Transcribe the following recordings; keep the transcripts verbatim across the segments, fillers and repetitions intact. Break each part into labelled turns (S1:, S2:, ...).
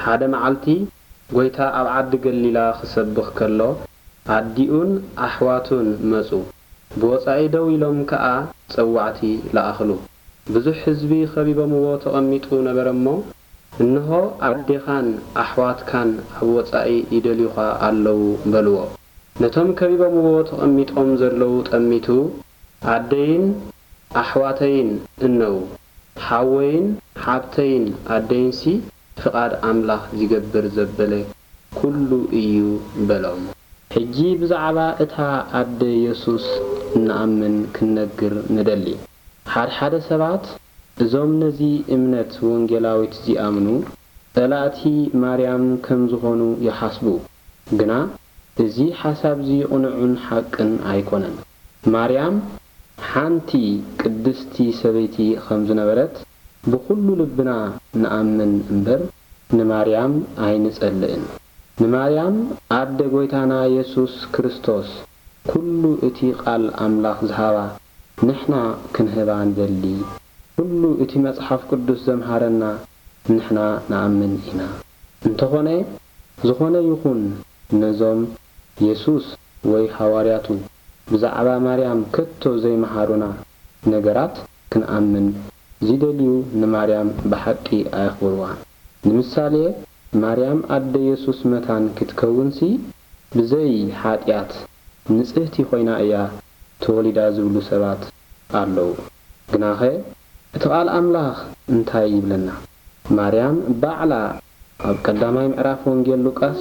S1: ሓደ መዓልቲ ጎይታ ኣብ ዓዲ ገሊላ ክሰብኽ ከሎ ዓዲኡን ኣሕዋቱን መጹ ብወጻኢ ደው ኢሎም ከኣ ጸዋዕቲ ለኣኽሉ ብዙሕ ህዝቢ ኸቢቦምዎ ተቐሚጡ ነበረሞ እንሆ ኣዴኻን ኣሕዋትካን ኣብ ወጻኢ ይደልዩኻ ኣለዉ በልዎ ነቶም ከቢቦምዎ ተቐሚጦም ዘለዉ ጠሚቱ ኣደይን ኣሕዋተይን እነው ሓወይን ሓብተይን ኣደይንሲ ፍቓድ ኣምላኽ ዝገብር ዘበለ ኩሉ እዩ በሎም ሕጂ ብዛዕባ እታ ኣደ ኢየሱስ ንኣምን ክነግር ንደሊ ሓደ ሓደ ሰባት እዞም ነዚ እምነት ወንጌላዊት ዝኣምኑ ጠላእቲ ማርያም ከም ዝኾኑ ይሓስቡ ግና እዚ ሓሳብ እዚ ቁኑዕን ሓቅን ኣይኮነን ማርያም ሓንቲ ቅድስቲ ሰበይቲ ከም ዝነበረት ብኩሉ ልብና ንኣምን እምበር ንማርያም ኣይንጸልእን ንማርያም ኣደ ጎይታና ኢየሱስ ክርስቶስ ኩሉ እቲ ቃል ኣምላኽ ዝሃባ ንሕና ክንህባ ንደሊ ኩሉ እቲ መጽሓፍ ቅዱስ ዘምሃረና ንሕና ንኣምን ኢና እንተኾነ ዝኾነ ይኹን ነዞም ኢየሱስ ወይ ሐዋርያቱ ብዛዕባ ማርያም ከቶ ዘይመሃሩና ነገራት ክንኣምን ዝደልዩ ንማርያም ብሓቂ ኣይኽብርዋን ንምሳሌ ማርያም ኣደ ኢየሱስ መታን ክትከውንሲ ብዘይ ሓጢያት ንጽህቲ ኮይና እያ ተወሊዳ ዝብሉ ሰባት ኣለዉ ግናኸ እቲ ቃል ኣምላኽ እንታይ ይብለና ማርያም ባዕላ ኣብ ቀዳማይ ምዕራፍ ወንጌል ሉቃስ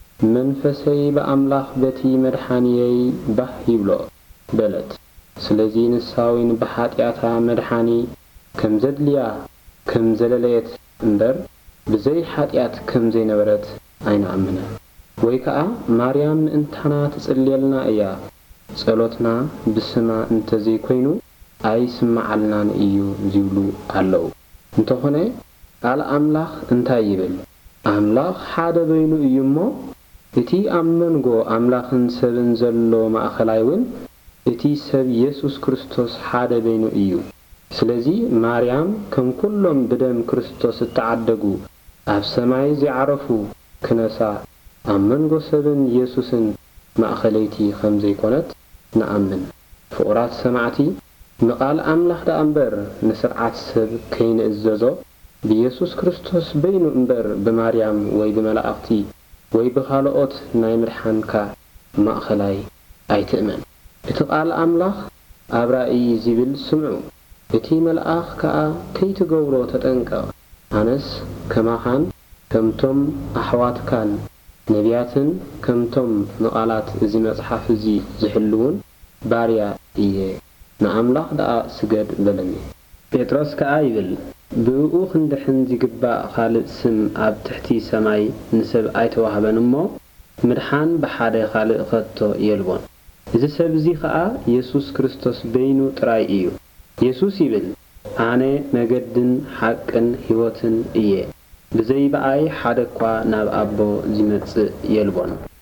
S1: መንፈሰይ በኣምላኽ በቲ መድሓኒየይ ባህ ይብሎ በለት ስለዚ ንሳዊን ብሓጢያታ መድሓኒ ከም ዘድልያ ከም ዘለለየት እምበር ብዘይ ሓጢያት ከም ዘይነበረት ኣይንኣምነ ወይ ከዓ ማርያም እንታና ትጽልየልና እያ ጸሎትና ብስማ እንተዘይ ኮይኑ ኣይስማዓልናን እዩ ዝብሉ ኣለዉ እንተኾነ ቃል ኣምላኽ እንታይ ይብል ኣምላኽ ሓደ በይኑ እዩ እሞ እቲ ኣብ መንጎ ኣምላኽን ሰብን ዘሎ ማእኸላይ እውን እቲ ሰብ ኢየሱስ ክርስቶስ ሓደ በይኑ እዩ ስለዚ ማርያም ከም ኩሎም ብደም ክርስቶስ እተዓደጉ ኣብ ሰማይ ዝዓረፉ ክነሳ ኣብ መንጎ ሰብን ኢየሱስን ማእኸለይቲ ከም ዘይኮነት ንኣምን ፍቑራት ሰማዕቲ ንቃል ኣምላኽ ዳ እምበር ንስርዓት ሰብ ከይንእዘዞ ብኢየሱስ ክርስቶስ በይኑ እምበር ብማርያም ወይ ብመላእኽቲ ወይ ብኻልኦት ናይ ምድሓንካ ማእኸላይ ኣይትእመን እቲ ቃል ኣምላኽ ኣብ ራእይ ዝብል ስምዑ እቲ መልኣኽ ከዓ ከይትገብሮ ተጠንቀቕ ኣነስ ከማኻን ከምቶም ኣሕዋትካን ነቢያትን ከምቶም ንቓላት እዚ መጽሓፍ እዚ ዝሕልውን ባርያ እየ ንኣምላኽ ደኣ ስገድ በለኒ ጴጥሮስ ከዓ ይብል ብእኡ ክንድሕን ዝግባእ ካልእ ስም ኣብ ትሕቲ ሰማይ ንሰብ ኣይተዋህበን እሞ ምድሓን ብሓደ ካልእ ኸቶ የልቦን እዚ ሰብ እዚ ከዓ ኢየሱስ ክርስቶስ በይኑ ጥራይ እዩ ኢየሱስ ይብል ኣነ መገድን ሓቅን ሕይወትን እየ ብዘይ በኣይ ሓደ እኳ ናብ ኣቦ ዝመጽእ የልቦን